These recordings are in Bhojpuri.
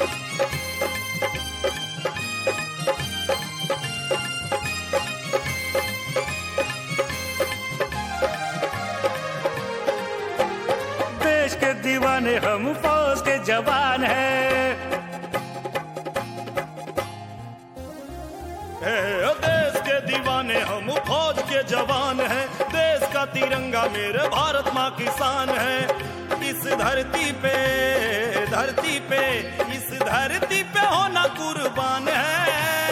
देश के दीवाने हम फौज के जवान हैं। देश के दीवाने हम फौज के जवान हैं। देश का तिरंगा मेरे भारत माँ की शान है। इस धरती पे इस धरती पे होना कुर्बान है।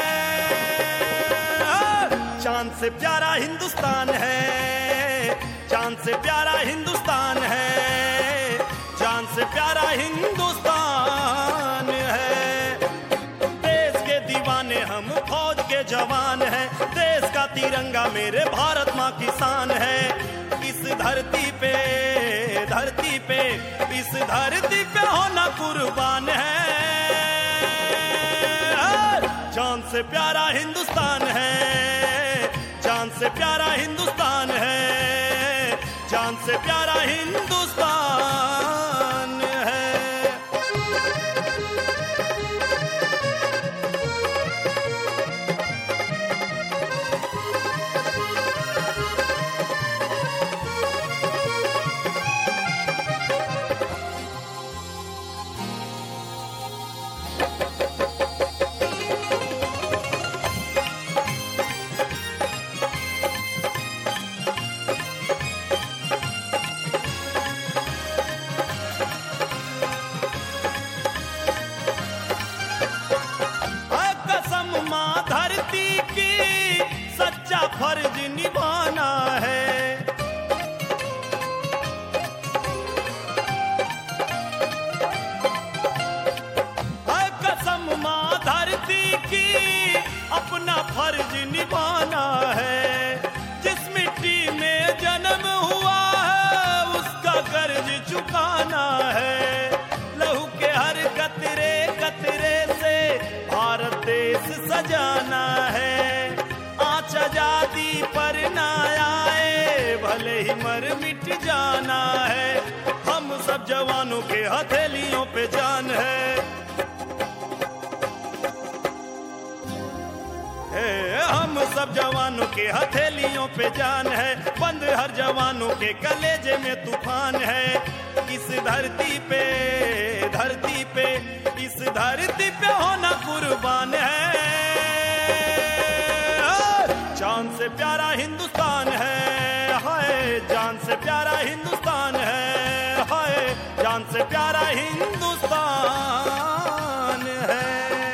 चांद से प्यारा हिंदुस्तान है, चांद से प्यारा हिंदुस्तान है, चांद से प्यारा हिंदुस्तान है। देश के दीवाने हम फौज के जवान हैं। देश का तिरंगा मेरे भारत माँ की शान है। इस धरती पे इस धरती पे होना कुर्बान है। चांद से प्यारा हिंदुस्तान है, चांद से प्यारा हिंदुस्तान है, चांद से प्यारा हिंदुस्तान है। धरती की सच्चा फर्ज निभाना है। कसम माँ धरती की अपना फर्ज निभाना है। जिस मिट्टी में जन्म हुआ है उसका कर्ज चुकाना है। लहू के हर कतरे कतरे से भारत देश सजाना है। आँच आजादी पर ना आए भले ही मर मिट जाना है। हम सब जवानों के हथेलियों पे जान है। हम सब जवानों के हथेलियों पे जान है। बंद हर जवानों के कलेजे में तूफान है। इस धरती पे इस धरती पे होना कुर्बान है। जान से प्यारा हिंदुस्तान है, हाय जान से प्यारा हिंदुस्तान है, हाय जान से प्यारा हिंदुस्तान है।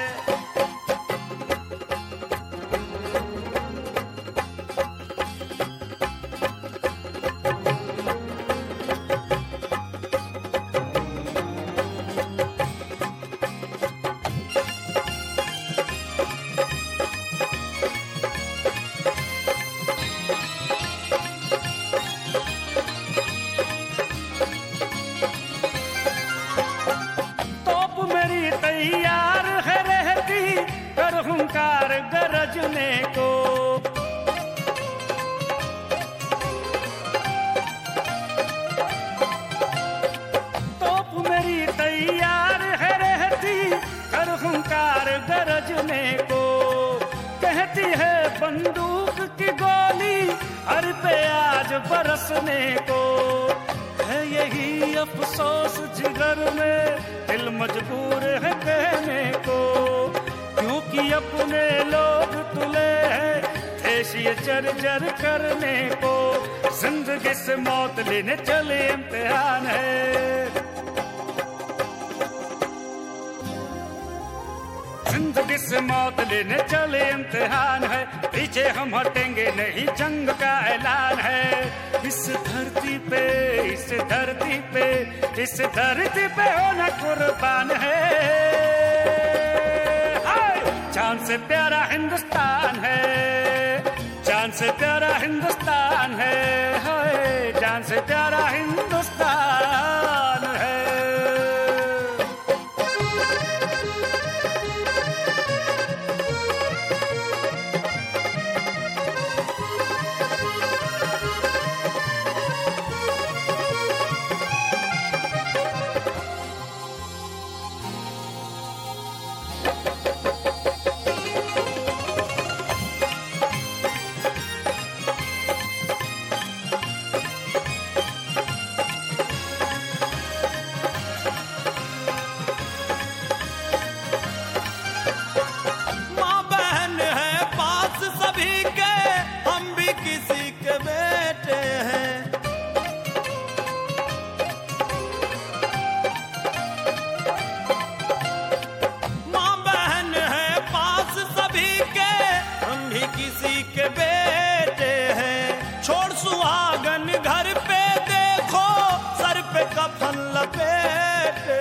तैयार है रहती कर हुंकार गरजने को। तोप मेरी तैयार है रहती कर हुंकार गरजने को। कहती है बंदूक की गोली हर पे आज बरसने को। है यही अफसोस जिगर में दिल मजबूर है कहने को। क्योंकि अपने लोग तुले हैं देश ये जर्जर करने को। जिंदगी से मौत लेने चले इम्तिहान है। जिंदगी से मौत लेने चले इम्तिहान है। पीछे हम हटेंगे नहीं जंग का ऐलान है। इस धरती पे होना कुर्बान है। जान से प्यारा हिंदुस्तान है, जान से प्यारा हिंदुस्तान है, हाय जान से प्यारा हिंदुस्तान है।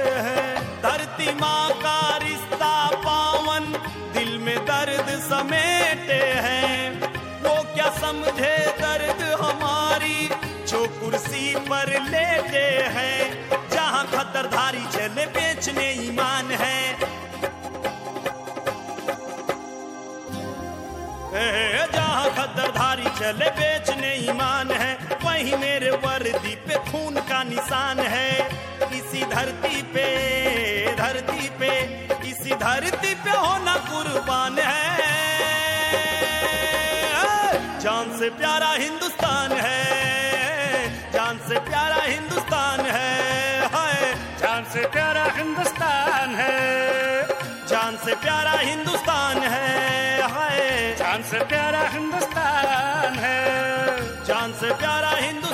हैं। धरती माँ का रिश्ता पावन दिल में दर्द समेटे हैं। वो क्या समझे दर्द हमारी जो कुर्सी पर लेटे हैं। जहाँ खतरधारी चले बेचने ईमान है, जहाँ खतरधारी चले बेचने ईमान है, वही मेरे वर्दी पे खून का निशान है। इसी धरती पे इसी धरती पे होना कुर्बान है। जान से प्यारा हिंदुस्तान है, जान से प्यारा हिंदुस्तान है, हाय जान से प्यारा हिंदुस्तान है, जान से प्यारा हिंदुस्तान है, हाय जान से प्यारा हिंदुस्तान है, जान से प्यारा हिंदुस्तान